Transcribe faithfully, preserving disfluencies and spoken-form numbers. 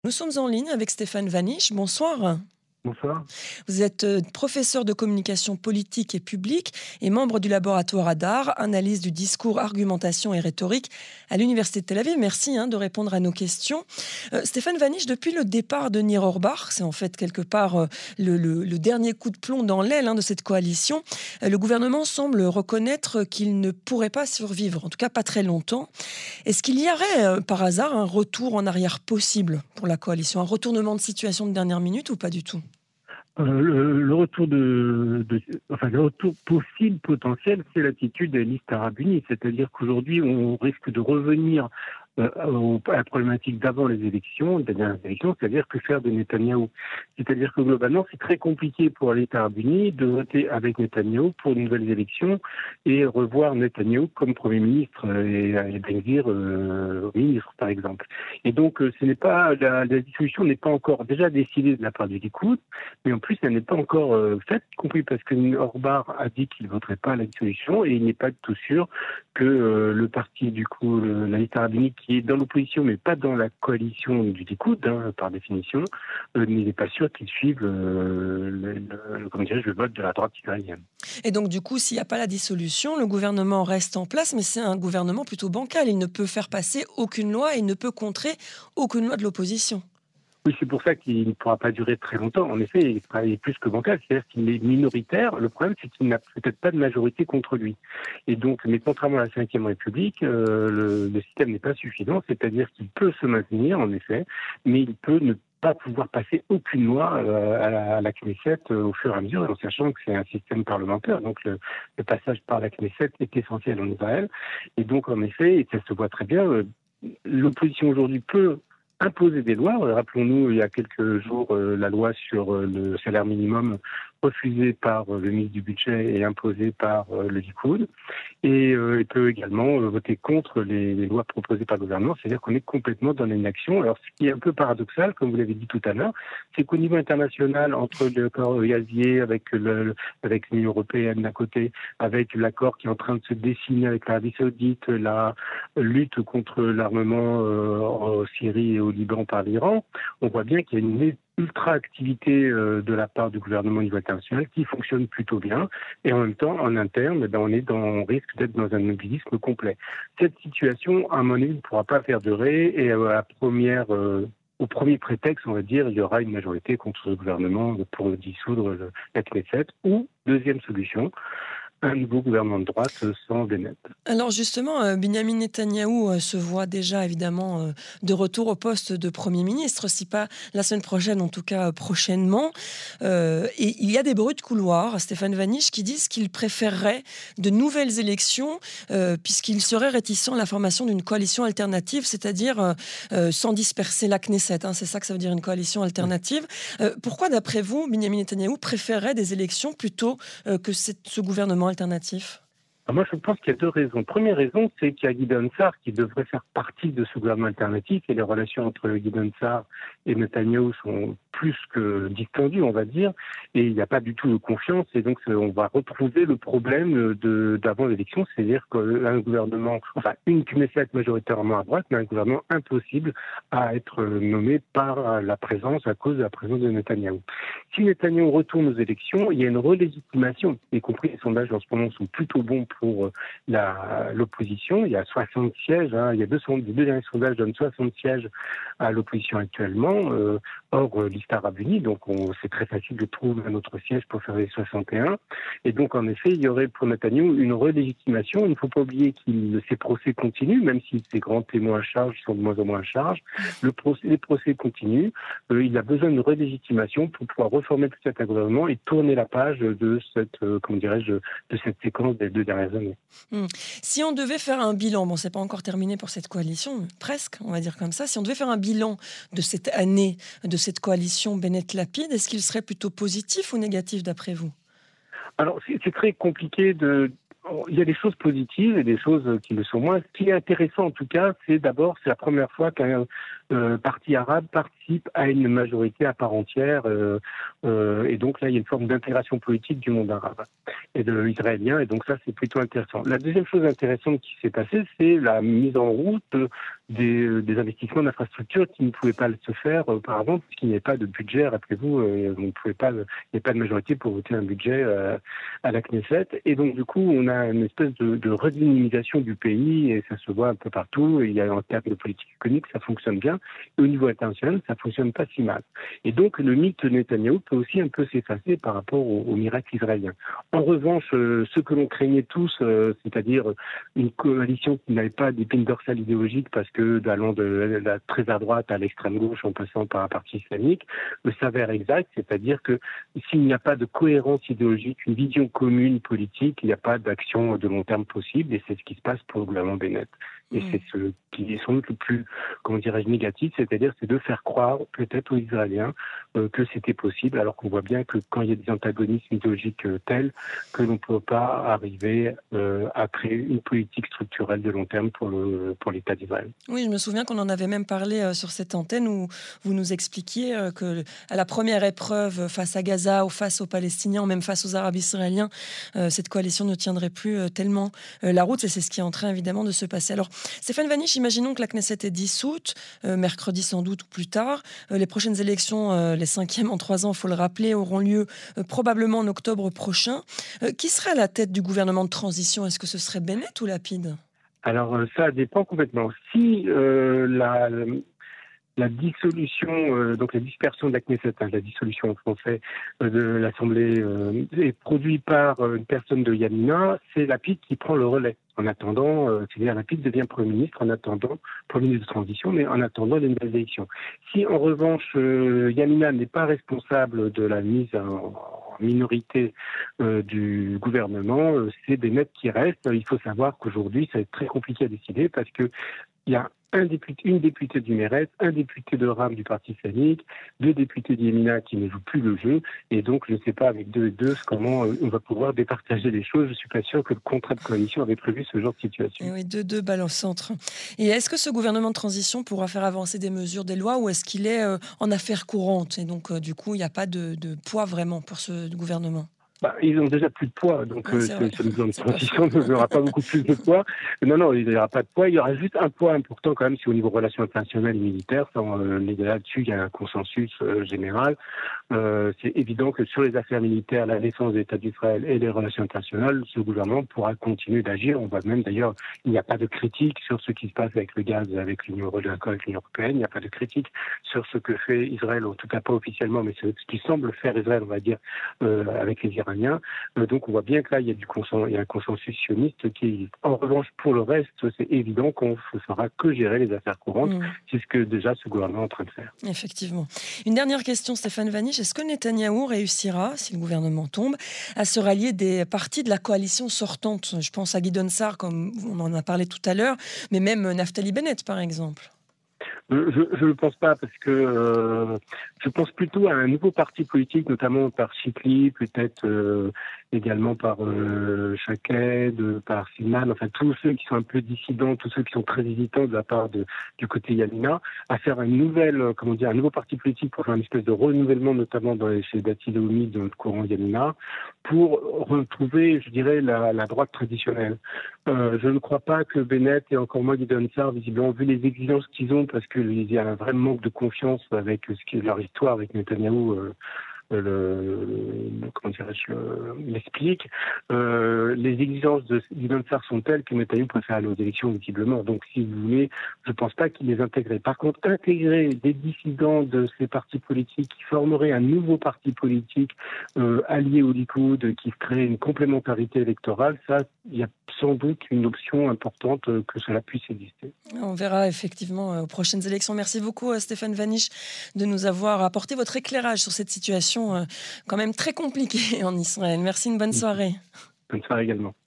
Nous sommes en ligne avec Stéphane Vanish. Bonsoir. Bonsoir. Vous êtes euh, professeur de communication politique et publique et membre du laboratoire ADAR, analyse du discours, argumentation et rhétorique à l'Université de Tel Aviv. Merci hein, de répondre à nos questions. Euh, Stéphane Vanish, depuis le départ de Nir Orbach, c'est en fait quelque part euh, le, le- le dernier coup de plomb dans l'aile hein, de cette coalition, euh, le gouvernement semble reconnaître qu'il ne pourrait pas survivre, en tout cas pas très longtemps. Est-ce qu'il y aurait euh, par hasard un retour en arrière possible pour la coalition, un retournement de situation de dernière minute ou pas du tout? Euh, le, le retour de, de- enfin le retour possible potentiel, c'est l'attitude des listes arabes unies, c'est-à-dire qu'aujourd'hui on risque de revenir euh, au- à la problématique d'avant les élections, des dernières élections, c'est-à-dire que faire de Netanyahou. C'est-à-dire que globalement c'est très compliqué pour les États arabes unis de voter avec Netanyahou pour de nouvelles élections et revoir Netanyahou comme Premier ministre euh, et, et Ben Gvir euh, ministre par exemple. Et donc euh, ce n'est pas la, la dissolution n'est pas encore déjà décidée de la part du Likoud. Mais en plus, elle n'est pas encore euh, faite, y compris parce que Orbar a dit qu'il ne voterait pas la dissolution et il n'est pas du tout sûr que euh, le parti, du coup, le- la liste arabe unie, qui est dans l'opposition, mais pas dans la coalition du Likoud, hein, par définition, euh, n'est pas sûr qu'il suive euh, le, le- comment dirais-je, le vote de la droite israélienne. Et donc, du coup, s'il n'y a pas la dissolution, le gouvernement reste en place, mais c'est un gouvernement plutôt bancal. Il ne peut faire passer aucune loi et il ne peut contrer aucune loi de l'opposition. Oui, c'est pour ça qu'il ne pourra pas durer très longtemps. En effet, il sera- il est plus que bancal, c'est-à-dire qu'il est minoritaire. Le problème, c'est qu'il n'a peut-être pas de majorité contre lui. Et donc, mais contrairement à la Cinquième République, euh, le, le système n'est pas suffisant, c'est-à-dire qu'il peut se maintenir, en effet, mais il peut ne pas pouvoir passer aucune loi euh, à la, à la Knesset euh, au fur et à mesure, en sachant que c'est un système parlementaire. Donc, le, le passage par la Knesset est essentiel en Israël. Et donc, en effet, et ça se voit très bien, euh, l'opposition aujourd'hui peut imposer des lois. Euh, Rappelons-nous, il y a quelques jours, euh, la loi sur euh, le salaire minimum refusée par euh, le ministre du Budget et imposée par euh, le Likoud. Et euh, il peut également euh, voter contre les, les lois proposées par le gouvernement, c'est-à-dire qu'on est complètement dans l'inaction. Alors, ce qui est un peu paradoxal, comme vous l'avez dit tout à l'heure, c'est qu'au niveau international, entre l'accord gazier avec, le, avec l'Union européenne d'un côté, avec l'accord qui est en train de se dessiner avec l'Arabie saoudite, la lutte contre l'armement euh, en Syrie et au Liban par l'Iran, on voit bien qu'il y a une ultra-activité euh, de la part du gouvernement au niveau international qui fonctionne plutôt bien. Et en même temps, en interne, eh ben, on, est dans, on risque d'être dans un mobilisme complet. Cette situation, à mon avis, ne pourra pas perdurer. Et euh, à la première, euh, au premier prétexte, on va dire, il y aura une majorité contre le gouvernement pour dissoudre le, la Knesset. Ou, deuxième solution, un nouveau gouvernement de droite euh, sans Bennett. Alors justement, euh, Benjamin Netanyahou euh, se voit déjà évidemment euh, de retour au poste de Premier ministre, si pas la semaine prochaine, en tout cas euh, prochainement. Euh, et il y a des bruits de couloir, Stéphane Vanish, qui disent qu'il préférerait de nouvelles élections euh, puisqu'il serait réticent à la formation d'une coalition alternative, c'est-à-dire euh, euh, sans disperser la Knesset. Hein, c'est ça que ça veut dire une coalition alternative. Euh, pourquoi, d'après vous, Benjamin Netanyahou préférerait des élections plutôt euh, que cette- ce gouvernement alternatif? Alors moi, je pense qu'il y a deux raisons. Première raison, c'est qu'il y a Guidon Sarr qui devrait faire partie de ce gouvernement alternatif et les relations entre Guidon Sarr et Netanyahou sont plus que distendues, on va dire, et il n'y a pas du tout de confiance. Et donc, on va retrouver le problème de, d'avant l'élection, c'est-à-dire qu'un gouvernement, enfin, une Knesset majoritairement à droite, mais un gouvernement impossible à être nommé par la présence, à cause de la présence de Netanyahou. Si Netanyahou retourne aux élections, il y a une relégitimation, y compris les sondages en ce moment sont plutôt bons pour euh, la, l'opposition. Il y a soixante sièges, hein, il y a deux, les deux derniers sondages donnent soixante sièges à l'opposition actuellement, euh, hors euh, liste arabe unie, donc on, c'est très facile de trouver un autre siège pour faire les soixante et un. Et donc en effet, il y aurait pour Netanyahou une relégitimation. Il ne faut pas oublier que ces procès continuent, même si ces grands témoins à charge sont de moins en moins à charge. Le procès, les procès continuent. Euh, il a besoin d'une relégitimation pour pouvoir reformer peut-être un gouvernement et tourner la page de cette, euh, comment dirais-je, de cette séquence des deux dernières années. Hmm. Si on devait faire un bilan, bon, c'est pas encore terminé pour cette coalition, mais presque, on va dire comme ça. Si on devait faire un bilan de cette année, de cette coalition Bennett-Lapide, est-ce qu'il serait plutôt positif ou négatif d'après vous? Alors, c'est, c'est très compliqué de... Il y a des choses positives et des choses qui le sont moins. Ce qui est intéressant, en tout cas, c'est d'abord, c'est la première fois qu'un euh, parti arabe participe à une majorité à part entière. Euh, euh, et donc là, il y a une forme d'intégration politique du monde arabe et de l'israélien. Et donc ça, c'est plutôt intéressant. La deuxième chose intéressante qui s'est passée, c'est la mise en route des, des investissements d'infrastructures qui ne pouvaient pas se faire auparavant, puisqu'il n'y avait pas de budget. Rappelez-vous, euh, on ne pouvait pas, il n'y avait pas de majorité pour voter un budget euh, à la Knesset. Et donc, du coup, on a une espèce de, de redynamisation du pays, et ça se voit un peu partout. Il y a en termes de politique économique, ça fonctionne bien. Et au niveau international, ça fonctionne pas si mal. Et donc, le mythe Netanyahou peut aussi un peu s'effacer par rapport au, au miracle israélien. En revanche, euh, ce que l'on craignait tous, euh, c'est-à-dire une coalition qui n'avait pas d'épine dorsale idéologique, parce que allant de la très à droite à l'extrême gauche en passant par un parti islamique, euh, s'avère exact, c'est-à-dire que s'il n'y a pas de cohérence idéologique, une vision commune politique, il n'y a pas d'action de long terme possible, et c'est ce qui se passe pour le gouvernement Bennett. Et mmh. c'est ce qui est sans doute le plus, comment dirais-je, négatif, c'est-à-dire c'est de faire croire peut-être aux Israéliens euh, que c'était possible, alors qu'on voit bien que quand il y a des antagonismes idéologiques euh, tels, que l'on ne peut pas arriver euh, à créer une politique structurelle de long terme pour le pour l'État d'Israël. Oui, je me souviens qu'on en avait même parlé euh, sur cette antenne où vous nous expliquiez euh, que à la première épreuve face à Gaza ou face aux Palestiniens, ou même face aux Arabes israéliens, euh, cette coalition ne tiendrait plus euh, tellement euh, la route, et c'est ce qui est en train évidemment de se passer. Alors, Stéphane Vanish, imaginons que la Knesset est dissoute, euh, mercredi sans doute ou plus tard. Euh, les prochaines élections, euh, les cinquièmes en trois ans, il faut le rappeler, auront lieu euh, probablement en octobre prochain. Euh, qui serait à la tête du gouvernement de transition? Est-ce que ce serait Bennett ou Lapid? Alors, ça dépend complètement. Si euh, la, la dissolution, euh, donc la dispersion de la Knesset, hein, la dissolution en français euh, de l'Assemblée euh, est produite par euh, une personne de Yamina, c'est Lapid qui prend le relais. En attendant, euh, c'est-à-dire Lapid devient Premier ministre en attendant, Premier ministre de transition, mais en attendant les nouvelles élections. Si en revanche euh, Yamina n'est pas responsable de la mise en minorité euh, du gouvernement, euh, c'est Bennett qui reste. Il faut savoir qu'aujourd'hui, ça va être très compliqué à décider parce que il y a un député, une députée du Meretz, un député de Ram du Parti islamique, deux députés d'Yemina qui ne jouent plus le jeu. Et donc, je ne sais pas avec deux et deux comment on va pouvoir départager les choses. Je ne suis pas sûr que le contrat de coalition avait prévu ce genre de situation. Et oui, deux deux balles au centre. Et est-ce que ce gouvernement de transition pourra faire avancer des mesures, des lois, ou est-ce qu'il est euh, en affaires courantes? Et donc, euh, du coup, il n'y a pas de, de poids vraiment pour ce gouvernement? Bah, ils ont déjà plus de poids, donc oui, euh, ce, ce gouvernement de transition n'aura pas beaucoup plus de poids. Non, non, il n'y aura pas de poids. Il y aura juste un poids important quand même, c'est au niveau relations internationales et militaires. Euh, là-dessus, il y a un consensus euh, général. Euh, c'est évident que sur les affaires militaires, la défense de l'État d'Israël et les relations internationales, ce gouvernement pourra continuer d'agir. On voit même d'ailleurs, il n'y a pas de critique sur ce qui se passe avec le gaz, avec l'Union européenne, avec l'Union européenne. Il n'y a pas de critique sur ce que fait Israël, en tout cas pas officiellement, mais c'est ce qui semble faire Israël, on va dire, euh, avec les Iraniens. Donc on voit bien que là, il y a, du consensus, il y a un consensus sioniste qui existe. En revanche, pour le reste, c'est évident qu'on ne fera que gérer les affaires courantes. Mmh. C'est ce que déjà ce gouvernement est en train de faire. Effectivement. Une dernière question, Stéphane Vanish. Est-ce que Netanyahou réussira, si le gouvernement tombe, à se rallier des partis de la coalition sortante? Je pense à Gideon Sa'ar, comme on en a parlé tout à l'heure, mais même Naftali Bennett, par exemple. Je ne pense pas, parce que euh, je pense plutôt à un nouveau parti politique, notamment par Chikli, peut-être euh, également par euh, Shaked, par Silman, enfin tous ceux qui sont un peu dissidents, tous ceux qui sont très hésitants de la part de, du côté Yamina, à faire une nouvelle, comment dire, un nouveau parti politique pour faire une espèce de renouvellement, notamment dans les, chez Dati Leumi, dans le courant Yamina, pour retrouver, je dirais, la, la droite traditionnelle. Euh, je ne crois pas que Bennett et encore moins Gideon Sa'ar, visiblement, vu les exigences qu'ils ont, parce qu'il y a un vrai manque de confiance avec ce qui est leur histoire avec Netanyahou, euh, le, le, comment dirais-je, l'explique. Euh, les exigences de Gideon Sa'ar sont telles que Netanyahou préfère aller aux élections, visiblement. Donc, si vous voulez, je ne pense pas qu'il les intégrerait. Par contre, intégrer des dissidents de ces partis politiques qui formeraient un nouveau parti politique euh, allié au Likoud, qui crée une complémentarité électorale, ça, il y a sans doute une option importante euh, que cela puisse exister. On verra effectivement euh, aux prochaines élections. Merci beaucoup, euh, Stéphane Vanish, de nous avoir apporté votre éclairage sur cette situation euh, quand même très compliquée en Israël. Merci, une bonne soirée. Bonne soirée également.